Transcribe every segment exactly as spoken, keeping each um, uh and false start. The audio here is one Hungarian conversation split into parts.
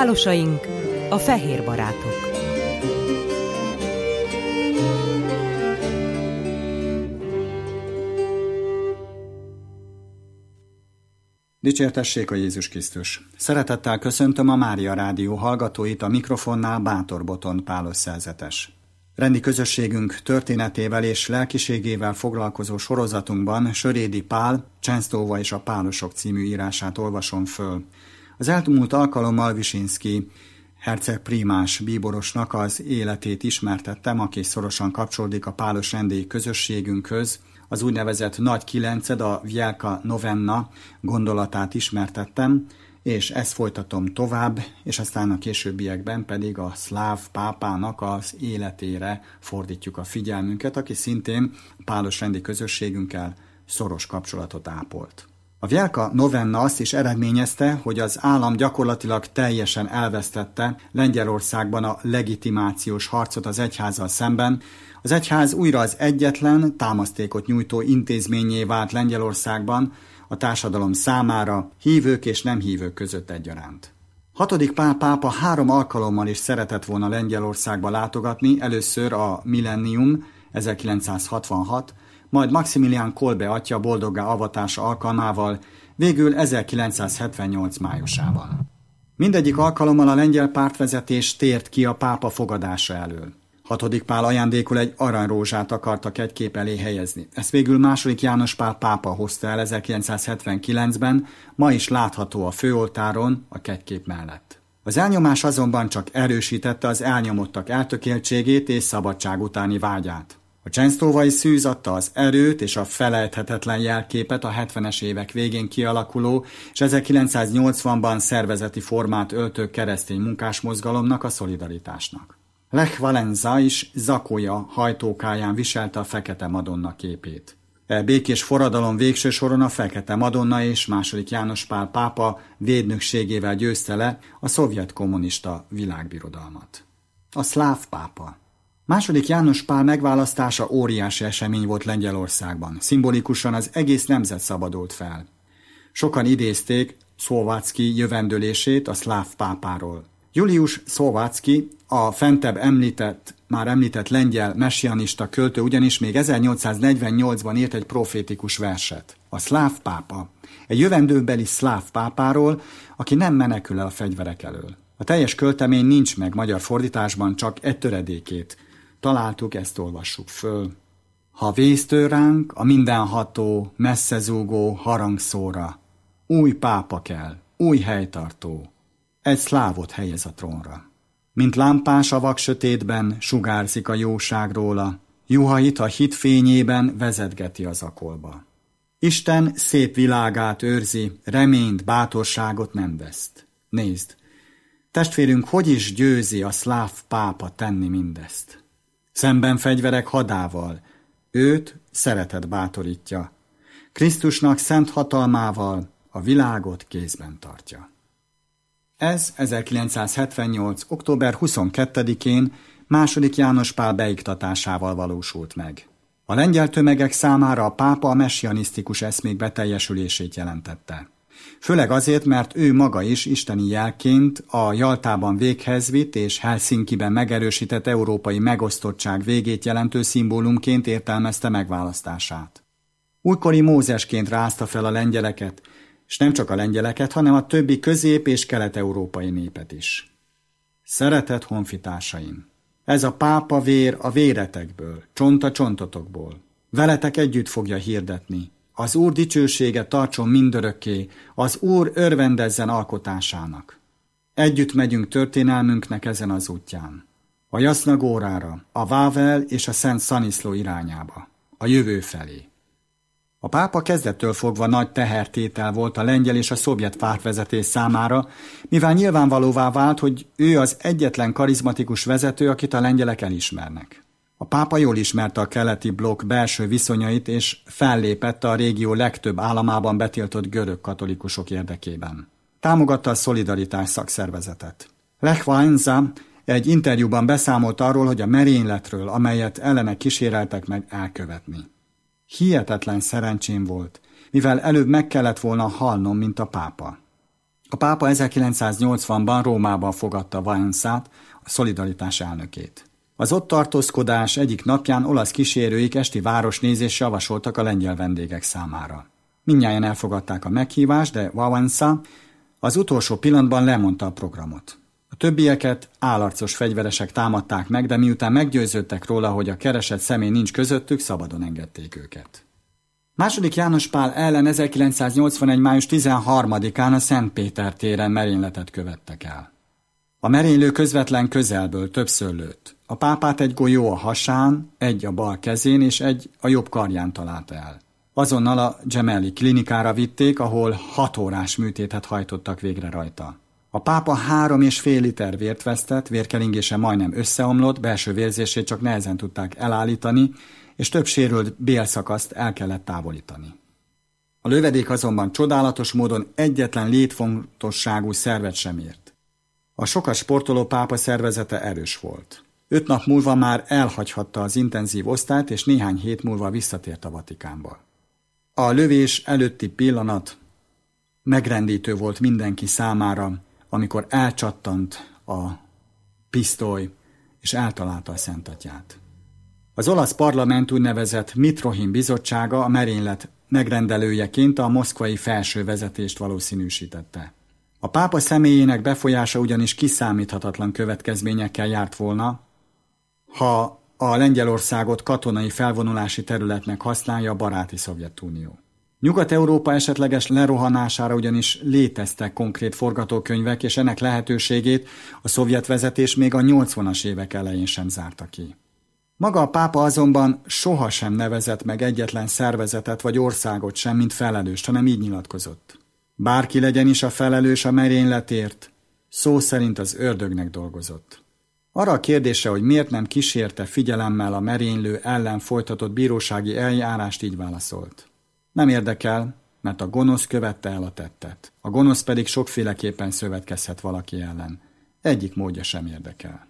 Pálosaink, a fehér barátok. Dicsértessék a Jézus Krisztus! Szeretettel köszöntöm a Mária Rádió hallgatóit, a mikrofonnál Bátor Botond Pálos szerzetes. Rendi közösségünk történetével és lelkiségével foglalkozó sorozatunkban Sörédi Pál, Częsztóva és a Pálosok című írását olvasom föl. Az elmúlt alkalommal Visinszky herceg prímás bíborosnak az életét ismertettem, aki szorosan kapcsolódik a pálos rendi közösségünkhöz. Az úgynevezett Nagy Kilenced, a Wielka Novenna gondolatát ismertettem, és ezt folytatom tovább, és aztán a későbbiekben pedig a szláv pápának az életére fordítjuk a figyelmünket, aki szintén a pálos rendi közösségünkkel szoros kapcsolatot ápolt. A Wielka Novenna azt is eredményezte, hogy az állam gyakorlatilag teljesen elvesztette Lengyelországban a legitimációs harcot az egyházzal szemben. Az egyház újra az egyetlen támasztékot nyújtó intézménnyé vált Lengyelországban a társadalom számára, hívők és nem hívők között egyaránt. Hatodik Pál pápa három alkalommal is szeretett volna Lengyelországba látogatni, először a millennium ezerkilencszázhatvanhat, majd Maximilián Kolbe atya boldoggá avatása alkalmával, végül ezerkilencszázhetvennyolc májusában. Mindegyik alkalommal a lengyel pártvezetés tért ki a pápa fogadása elől. Hatodik Pál ajándékul egy aranyrózsát akartak egy kép elé helyezni. Ezt végül második János Pál pápa hozta el ezerkilencszázhetvenkilencben, ma is látható a főoltáron a kegykép mellett. Az elnyomás azonban csak erősítette az elnyomottak eltökéltségét és szabadság utáni vágyát. A częsztóvai szűz adta az erőt és a felejthetetlen jelképet a hetvenes évek végén kialakuló és ezerkilencszáznyolcvanban szervezeti formát öltő keresztény munkásmozgalomnak, a szolidaritásnak. Lech Walesa is zakója hajtókáján viselte a Fekete Madonna képét. E békés forradalom végső soron a Fekete Madonna és második János Pál pápa védnökségével győzte le a szovjet kommunista világbirodalmat. A szláv pápa. Második János Pál megválasztása óriási esemény volt Lengyelországban. Szimbolikusan az egész nemzet szabadult fel. Sokan idézték Szovácki jövendőlését a szláv pápáról. Julius Szovácki, a fentebb említett, már említett lengyel messianista költő ugyanis még ezernyolcszáznegyvennyolcban írt egy profétikus verset. A szláv pápa. Egy jövendőbeli szláv pápáról, aki nem menekül el a fegyverek elől. A teljes költemény nincs meg magyar fordításban, csak egy töredékét találtuk, ezt olvassuk föl. Ha vésztől ránk a mindenható, messzezúgó harangszóra, új pápa kell, új helytartó, egy szlávot helyez a trónra. Mint lámpás a vaksötétben sugárzik a jóság róla, juhait a hit fényében vezetgeti az akolba. Isten szép világát őrzi, reményt, bátorságot nem veszt. Nézd, testvérünk hogy is győzi a szláv pápa tenni mindezt. Szemben fegyverek hadával, őt szeretet bátorítja. Krisztusnak szent hatalmával a világot kézben tartja. Ez ezerkilencszázhetvennyolc. október huszonkettedikén második János Pál beiktatásával valósult meg. A lengyel tömegek számára a pápa a messianisztikus eszmék beteljesülését jelentette. Főleg azért, mert ő maga is isteni jelként a Jaltában véghez vitt és Helsinkiben megerősített európai megosztottság végét jelentő szimbólumként értelmezte megválasztását. Újkori Mózesként rázta fel a lengyeleket, és nem csak a lengyeleket, hanem a többi közép- és kelet-európai népet is. Szeretett honfitársaim! Ez a pápa vér a véretekből, csont a csontotokból. Veletek együtt fogja hirdetni. Az Úr dicsősége tartson mindörökké, az Úr örvendezzen alkotásának. Együtt megyünk történelmünknek ezen az útján. A Jasna Górára, a Vável és a Szent Szaniszló irányába, a jövő felé. A pápa kezdettől fogva nagy tehertétel volt a lengyel és a szovjet pártvezetés számára, mivel nyilvánvalóvá vált, hogy ő az egyetlen karizmatikus vezető, akit a lengyelek elismernek. A pápa jól ismerte a keleti blokk belső viszonyait, és fellépett a régió legtöbb államában betiltott görög katolikusok érdekében. Támogatta a Szolidaritás szakszervezetet. Lech Walesa egy interjúban beszámolt arról, hogy a merényletről, amelyet ellene kíséreltek meg elkövetni. Hihetetlen szerencsém volt, mivel előbb meg kellett volna halnom, mint a pápa. A pápa ezerkilencszáznyolcvanban Rómában fogadta Wałęsát, a Szolidaritás elnökét. Az ott tartózkodás egyik napján olasz kísérőik esti városnézést javasoltak a lengyel vendégek számára. Mindnyájan elfogadták a meghívást, de Wałęsa az utolsó pillanatban lemondta a programot. A többieket állarcos fegyveresek támadták meg, de miután meggyőződtek róla, hogy a keresett személy nincs közöttük, szabadon engedték őket. Második János Pál ellen ezerkilencszáznyolcvanegy. május tizenharmadikán a Szent Péter téren merényletet követtek el. A merénylő közvetlen közelből többször lőtt. A pápát egy golyó a hasán, egy a bal kezén és egy a jobb karján találta el. Azonnal a Gemelli klinikára vitték, ahol hat órás műtétet hajtottak végre rajta. A pápa három és fél liter vért vesztett, vérkeringése majdnem összeomlott, belső vérzését csak nehezen tudták elállítani, és több sérült bélszakaszt el kellett távolítani. A lövedék azonban csodálatos módon egyetlen létfontosságú szervet sem ért. A sokat sportoló pápa szervezete erős volt. Öt nap múlva már elhagyhatta az intenzív osztályt, és néhány hét múlva visszatért a Vatikánba. A lövés előtti pillanat megrendítő volt mindenki számára, amikor elcsattant a pisztoly, és eltalálta a Szentatyát. Az olasz parlament úgynevezett Mitrohin bizottsága a merénylet megrendelőjeként a moszkvai felső vezetést valószínűsítette. A pápa személyének befolyása ugyanis kiszámíthatatlan következményekkel járt volna, ha a Lengyelországot katonai felvonulási területnek használja a baráti Szovjetunió. Nyugat-Európa esetleges lerohanására ugyanis léteztek konkrét forgatókönyvek, és ennek lehetőségét a szovjet vezetés még a nyolcvanas évek elején sem zárta ki. Maga a pápa azonban sohasem nevezett meg egyetlen szervezetet vagy országot sem, mint felelőst, hanem így nyilatkozott. Bárki legyen is a felelős a merényletért, szó szerint az ördögnek dolgozott. Arra a kérdésre, hogy miért nem kísérte figyelemmel a merénylő ellen folytatott bírósági eljárást, így válaszolt. Nem érdekel, mert a gonosz követte el a tettet. A gonosz pedig sokféleképpen szövetkezhet valaki ellen. Egyik módja sem érdekel.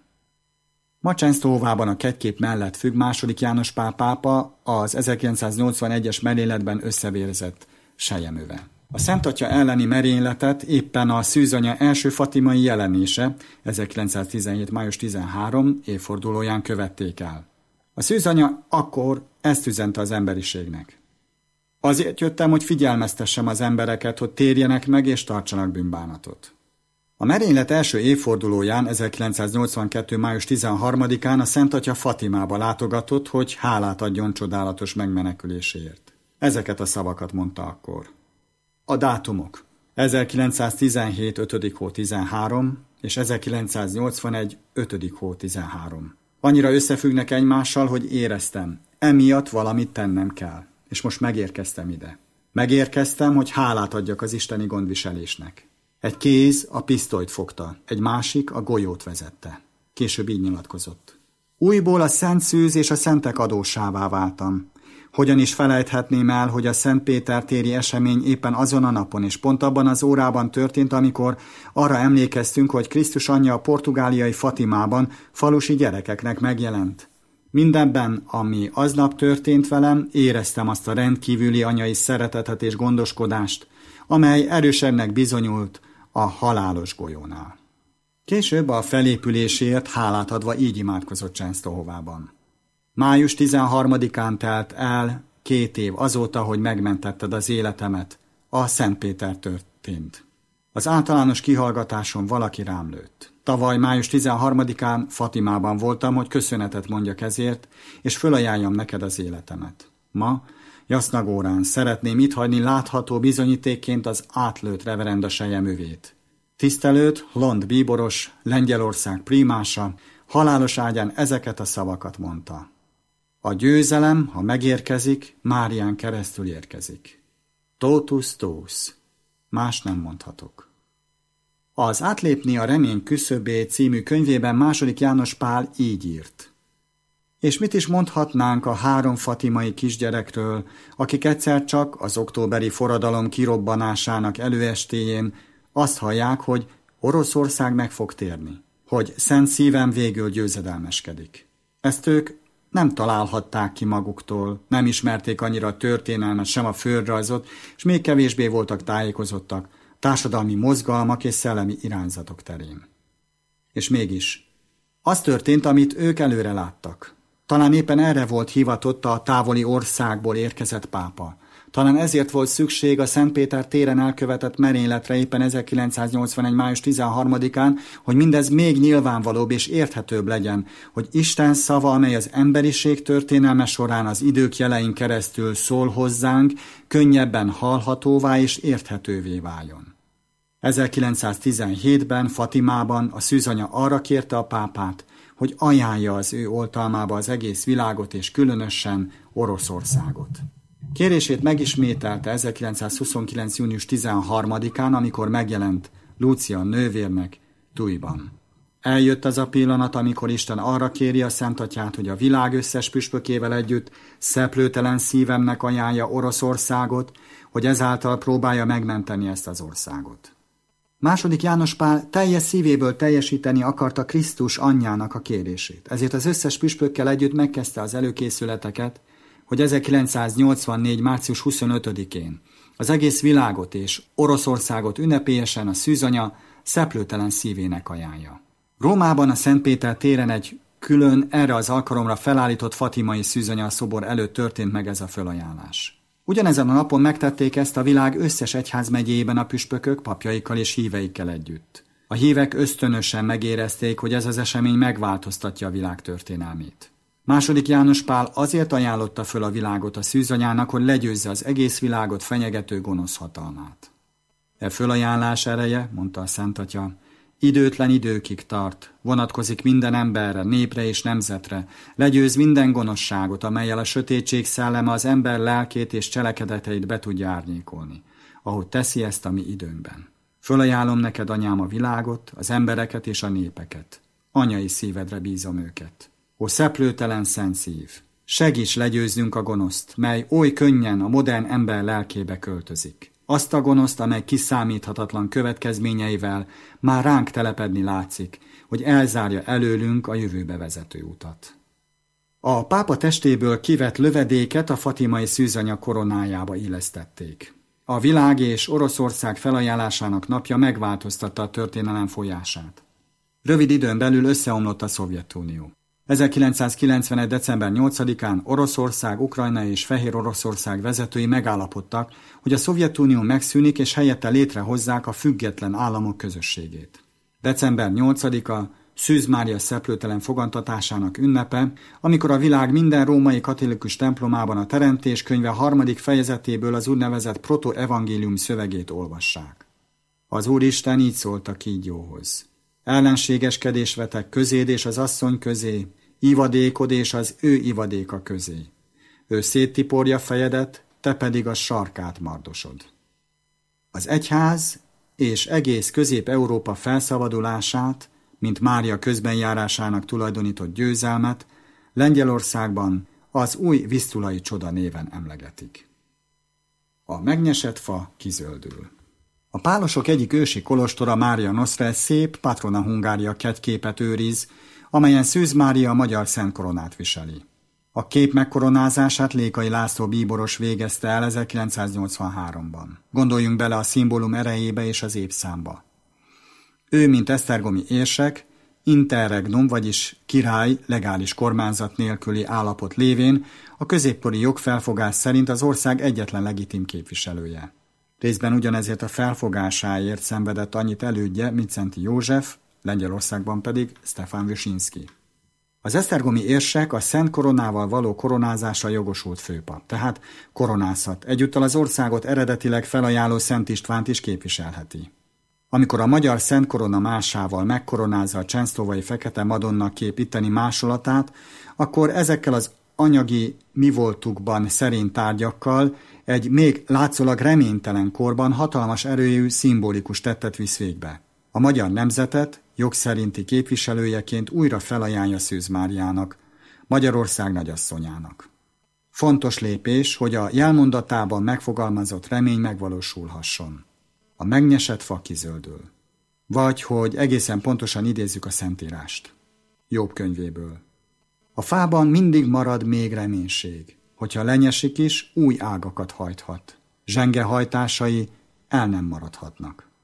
Ma Częstochowában a kegykép mellett függ második János Pál pápa az ezerkilencszáznyolcvanegyes merényletben összevérzett selyemöve. A Szent Atya elleni merényletet éppen a szűzanya első fatimai jelenése ezerkilencszáztizenhét. május tizenharmadika évfordulóján követték el. A szűzanya akkor ezt üzente az emberiségnek. Azért jöttem, hogy figyelmeztessem az embereket, hogy térjenek meg és tartsanak bűnbánatot. A merénylet első évfordulóján ezerkilencszáznyolcvankettő. május tizenharmadikán a Szent Atya Fatimába látogatott, hogy hálát adjon csodálatos megmeneküléséért. Ezeket a szavakat mondta akkor. A dátumok. ezerkilencszáztizenhét. ötödik hó tizenhárom és ezerkilencszáznyolcvanegy. ötödik hó tizenhárom. Annyira összefüggnek egymással, hogy éreztem. Emiatt valamit tennem kell. És most megérkeztem ide. Megérkeztem, hogy hálát adjak az isteni gondviselésnek. Egy kéz a pisztolyt fogta, egy másik a golyót vezette. Később így nyilatkozott. Újból a szent szűz és a szentek adósává váltam. Hogyan is felejthetném el, hogy a Szent Péter téri esemény éppen azon a napon és pont abban az órában történt, amikor arra emlékeztünk, hogy Krisztus anyja a portugáliai Fatimában falusi gyerekeknek megjelent. Mindenben, ami aznap történt velem, éreztem azt a rendkívüli anyai szeretetet és gondoskodást, amely erősebbnek bizonyult a halálos golyónál. Később a felépülésért hálát adva így imádkozott Częstochowában. május tizenharmadikán telt el két év azóta, hogy megmentetted az életemet. A Szent Péter történt. Az általános kihallgatáson valaki rám lőtt. Tavaly május tizenharmadikán Fatimában voltam, hogy köszönetet mondjak ezért, és fölajánljam neked az életemet. Ma, Jasznagórán szeretném itt hagyni látható bizonyítékként az átlőtt reverenda selyemövét. Tisztelőt, Lond bíboros, Lengyelország primása, halálos ágyán ezeket a szavakat mondta. A győzelem, ha megérkezik, Márián keresztül érkezik. Totus tuus. Más nem mondhatok. Az Átlépni a remény küszöbét című könyvében második János Pál így írt. És mit is mondhatnánk a három fatimai kisgyerekről, akik egyszer csak az októberi forradalom kirobbanásának előestéjén azt hallják, hogy Oroszország meg fog térni, hogy Szent Szívem végül győzedelmeskedik. Ezt ők nem találhatták ki maguktól, nem ismerték annyira a történelmet, sem a földrajzot, és még kevésbé voltak tájékozottak társadalmi mozgalmak és szellemi irányzatok terén. És mégis, az történt, amit ők előre láttak. Talán éppen erre volt hivatott a távoli országból érkezett pápa. Talán ezért volt szükség a Szent Péter téren elkövetett merényletre éppen ezerkilencszáznyolcvanegy. május tizenharmadikán, hogy mindez még nyilvánvalóbb és érthetőbb legyen, hogy Isten szava, amely az emberiség történelme során az idők jelein keresztül szól hozzánk, könnyebben hallhatóvá és érthetővé váljon. ezerkilencszáztizenhétben Fatimában a szűzanya arra kérte a pápát, hogy ajánlja az ő oltalmába az egész világot és különösen Oroszországot. Kérését megismételte ezerkilencszázhuszonkilenc. június tizenharmadikán, amikor megjelent Lúcia nővérnek Tújban. Eljött az a pillanat, amikor Isten arra kéri a Szentatyát, hogy a világ összes püspökével együtt szeplőtelen szívemnek ajánlja Oroszországot, hogy ezáltal próbálja megmenteni ezt az országot. Második János Pál teljes szívéből teljesíteni akarta Krisztus anyjának a kérését. Ezért az összes püspökkel együtt megkezdte az előkészületeket, hogy ezerkilencszáznyolcvannégy. március huszonötödikén az egész világot és Oroszországot ünnepélyesen a szűzanya szeplőtelen szívének ajánlja. Rómában a Szent Péter téren egy külön erre az alkalomra felállított fatimai szűzanya szobor előtt történt meg ez a fölajánlás. Ugyanezen a napon megtették ezt a világ összes egyházmegyéjében a püspökök, papjaikkal és híveikkel együtt. A hívek ösztönösen megérezték, hogy ez az esemény megváltoztatja a világ történelmét. Második János Pál azért ajánlotta föl a világot a szűzanyának, hogy legyőzze az egész világot fenyegető gonosz hatalmát. E fölajánlás ereje, mondta a Szentatya, időtlen időkig tart, vonatkozik minden emberre, népre és nemzetre, legyőz minden gonoszságot, amellyel a sötétség szelleme az ember lelkét és cselekedeteit be tudja árnyékolni, ahogy teszi ezt a mi időnkben. Fölajánlom neked, anyám, a világot, az embereket és a népeket. Anyai szívedre bízom őket. Ó, szeplőtelen szent szív! Segíts legyőznünk a gonoszt, mely oly könnyen a modern ember lelkébe költözik. Azt a gonoszt, amely kiszámíthatatlan következményeivel már ránk telepedni látszik, hogy elzárja előlünk a jövőbe vezető utat. A pápa testéből kivett lövedéket a fatimai szűzanya koronájába illesztették. A világ és Oroszország felajánlásának napja megváltoztatta a történelem folyását. Rövid időn belül összeomlott a Szovjetunió. ezerkilencszázkilencvenegy. december nyolcadikán Oroszország, Ukrajna és Fehér Oroszország vezetői megállapodtak, hogy a Szovjetunió megszűnik és helyette létrehozzák a független államok közösségét. december nyolcadika Szűz Mária szeplőtelen fogantatásának ünnepe, amikor a világ minden római katolikus templomában a Teremtés könyve harmadik fejezetéből az úgynevezett protoevangélium szövegét olvassák. Az Úristen így szólt a kígyóhoz. Ellenségeskedés vetek közéd és az asszony közé, ivadékod és az ő ivadéka közé. Ő széttiporja fejedet, te pedig a sarkát mardosod. Az egyház és egész Közép-Európa felszabadulását, mint Mária közbenjárásának tulajdonított győzelmet, Lengyelországban az új visztulai csoda néven emlegetik. A megnyesett fa kizöldül. A pálosok egyik ősi kolostora, Mária Nosztra, szép Patrona Hungária kettképet őriz, amelyen Szűz Mária a magyar szent koronát viseli. A kép megkoronázását Lékai László bíboros végezte el ezerkilencszáznyolcvanháromban. Gondoljunk bele a szimbólum erejébe és az évszámba. Ő, mint esztergomi érsek, interregnum, vagyis király legális kormányzat nélküli állapot lévén a középkori jogfelfogás szerint az ország egyetlen legitim képviselője. Részben ugyanezért a felfogásáért szenvedett annyit elődje, mint Szenti József, Lengyelországban pedig Stefan Wyszynski. Az esztergomi érsek a szent koronával való koronázásra jogosult főpap, tehát koronázhat, egyúttal az országot eredetileg felajánló Szent Istvánt is képviselheti. Amikor a magyar szent korona másával megkoronázza a csenszlovai Fekete Madonna kép itteni másolatát, akkor ezekkel az anyagi mi voltukban szerény tárgyakkal egy még látszólag reménytelen korban hatalmas erőjű szimbolikus tettet visz végbe. A magyar nemzetet jogszerinti képviselőjeként újra felajánlja Szűz Máriának, Magyarország nagyasszonyának. Fontos lépés, hogy a jelmondatában megfogalmazott remény megvalósulhasson. A megnyesett fa kizöldül. Vagy, hogy egészen pontosan idézzük a Szentírást. Jobb könyvéből. A fában mindig marad még reménység. Hogyha lenyesik is, új ágakat hajthat. Zsenge hajtásai el nem maradhatnak.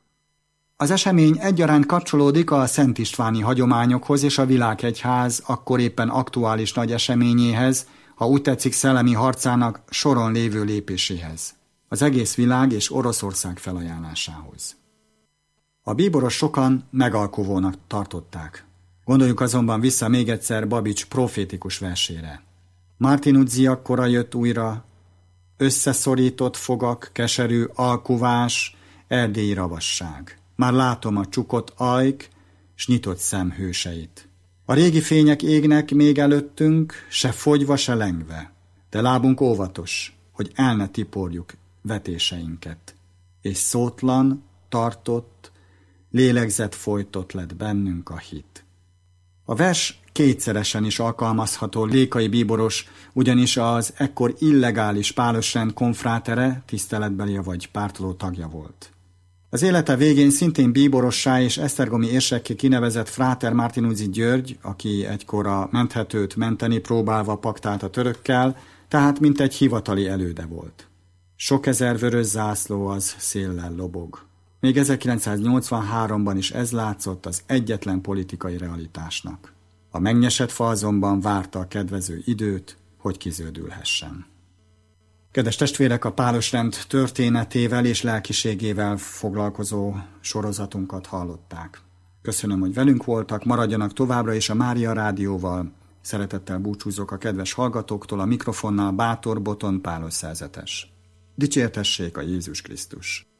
Az esemény egyaránt kapcsolódik a Szent Istváni hagyományokhoz és a világegyház akkor éppen aktuális nagy eseményéhez, ha úgy tetszik szellemi harcának soron lévő lépéséhez, az egész világ és Oroszország felajánlásához. A bíboros sokan megalkovónak tartották. Gondoljuk azonban vissza még egyszer Babics profétikus versére. Martin Uzi akkora jött újra, összeszorított fogak, keserű alkuvás, erdélyi ravasság. Már látom a csukott ajk, s nyitott szem hőseit. A régi fények égnek még előttünk, se fogyva, se lengve. De lábunk óvatos, hogy el ne tiporjuk vetéseinket. És szótlan, tartott, lélegzet folytott lett bennünk a hit. A vers kétszeresen is alkalmazható Lékai bíboros, ugyanis az ekkor illegális pálosrend konfrátere, tiszteletbeli vagy pártoló tagja volt. Az élete végén szintén bíborossá és esztergomi érsekké kinevezett fráter Martinuzzi György, aki egykor a menthetőt menteni próbálva paktált a törökkel, tehát mintegy hivatali előde volt. Sok ezer vörös zászló az széllel lobog. Még ezerkilencszáznyolcvanháromban is ez látszott az egyetlen politikai realitásnak. A megnyesett fa azonban várta a kedvező időt, hogy kizöldülhessen. Kedves testvérek, a pálosrend történetével és lelkiségével foglalkozó sorozatunkat hallották. Köszönöm, hogy velünk voltak, maradjanak továbbra is a Mária Rádióval. Szeretettel búcsúzok a kedves hallgatóktól, a mikrofonnál Bátor Boton Pálos szerzetes. Dicsértessék a Jézus Krisztus!